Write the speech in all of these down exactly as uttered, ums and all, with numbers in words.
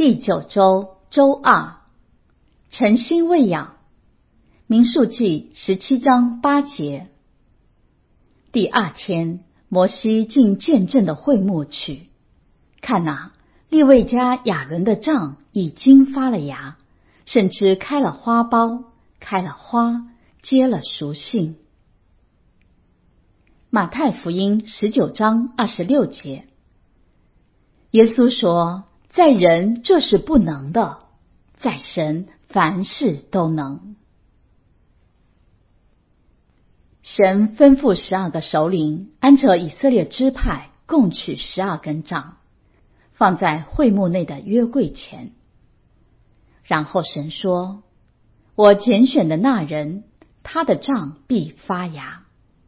第九周周二，诚心喂养。民数记十七章八节。第二天，摩西进见证的会幕去，看哪，利未家亚伦的杖已经发了芽，甚至开了花苞，开了花，结了熟杏。马太福音十九章二十六节。耶稣说，在人这是不能的，在神凡事都能。神吩咐十二个首领按着以色列支派共取十二根杖，放在会幕内的约柜前。然后神说，我拣选的那人，他的杖必发芽。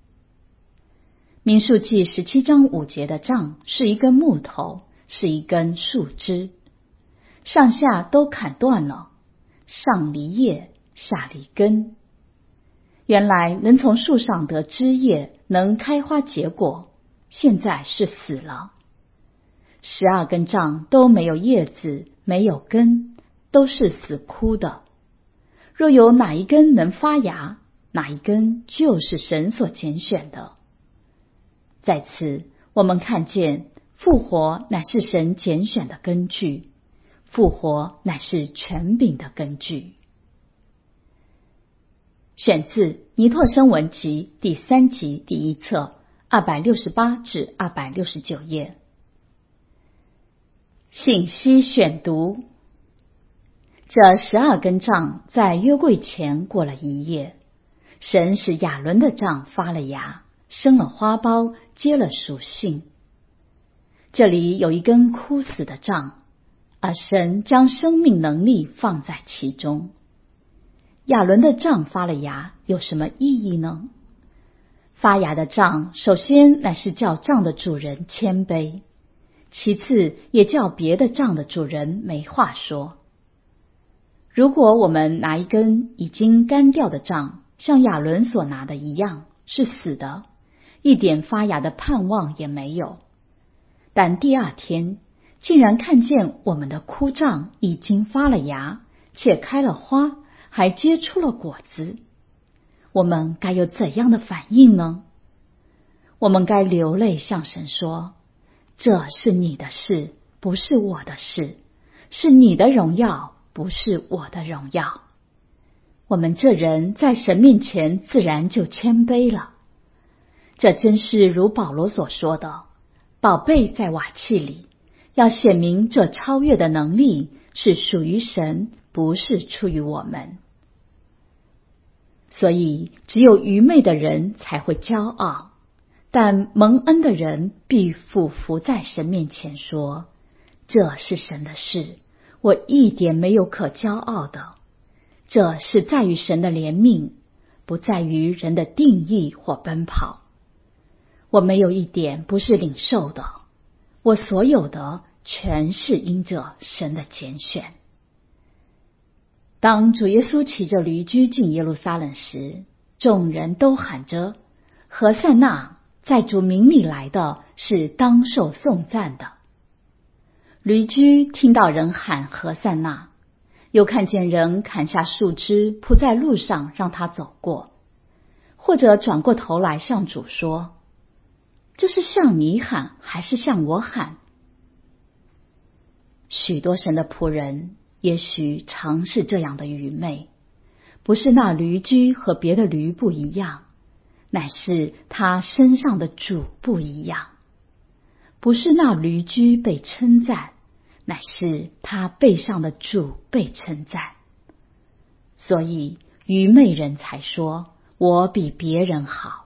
民数记十七章五节的杖是一根木头，是一根树枝，上下都砍断了，上离叶，下离根。原来能从树上得枝叶，能开花结果，现在是死了。十二根杖都没有叶子，没有根，都是死枯的。若有哪一根能发芽，哪一根就是神所拣选的。在此，我们看见复活乃是神拣选的根据，复活乃是权柄的根据。选自尼拓生文集第三集第一册二百六十八至二百六十九页。信息选读。这十二根杖在约柜前过了一夜，神使亚伦的杖发了芽，生了花苞，结了熟杏。这里有一根枯死的杖，而神将生命能力放在其中。亚伦的杖发了芽，有什么意义呢？发芽的杖，首先乃是叫杖的主人谦卑，其次也叫别的杖的主人没话说。如果我们拿一根已经干掉的杖，像亚伦所拿的一样，是死的，一点发芽的盼望也没有。但第二天，竟然看见我们的枯杖已经发了芽，且开了花，还结出了果子，我们该有怎样的反应呢？我们该流泪向神说，这是你的事，不是我的事，是你的荣耀，不是我的荣耀。我们这人在神面前自然就谦卑了。这真是如保罗所说的，宝贝在瓦器里，要显明这超越的能力是属于神，不是出于我们。所以只有愚昧的人才会骄傲，但蒙恩的人必俯伏在神面前说，这是神的事，我一点没有可骄傲的。这是在于神的怜悯，不在于人的定义或奔跑。我没有一点不是领受的，我所有的全是因着神的拣选。当主耶稣骑着驴驹进耶路撒冷时，众人都喊着，何塞那，在主名里来的是当受颂赞的。驴驹听到人喊何塞那，又看见人砍下树枝铺在路上让他走过，或者转过头来向主说，这是向你喊还是向我喊？许多神的仆人也许常是这样的愚昧，不是那驴驹和别的驴不一样，乃是他身上的主不一样。不是那驴驹被称赞，乃是他背上的主被称赞。所以愚昧人才说，我比别人好。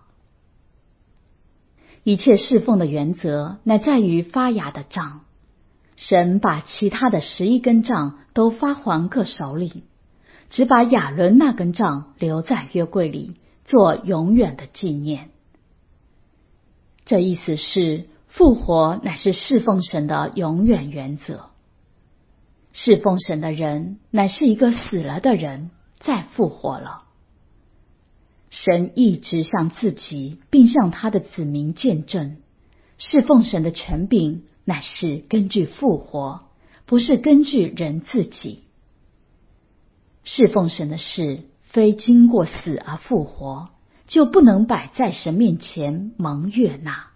一切侍奉的原则乃在于发芽的杖。神把其他的十一根杖都发还各首领，只把亚伦那根杖留在约柜里，做永远的纪念。这意思是，复活乃是侍奉神的永远原则。侍奉神的人乃是一个死了的人，再复活了。神一直向自己并向他的子民见证，侍奉神的权柄乃是根据复活， 不是根据人自己。侍奉神的事，非经过死而复活，就不能摆在神面前蒙悦纳。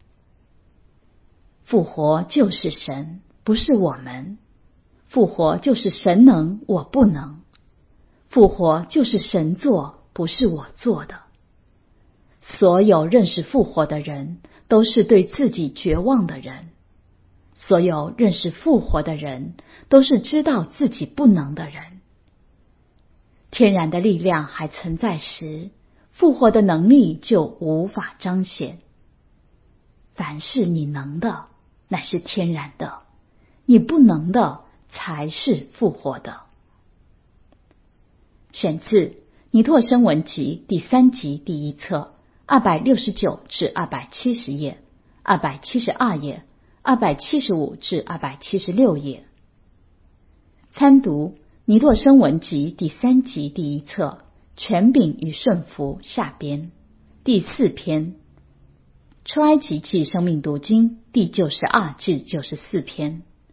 复活就是神，不是我们。复活就是神能，我不能。复活就是神做，不是我做的。所有认识复活的人，都是对自己绝望的人。所有认识复活的人，都是知道自己不能的人。天然的力量还存在时，复活的能力就无法彰显。凡是你能的，乃是天然的；你不能的，才是复活的。选自《尼拓生文集》第三集第一册，二百六十九至二百七十页，二百七十二页，二百七十五至二百七十六页。参读《尼拓生文集》第三集第一册，权柄与顺服下编，第四篇，出埃及记生命读经第九十二至九十四篇。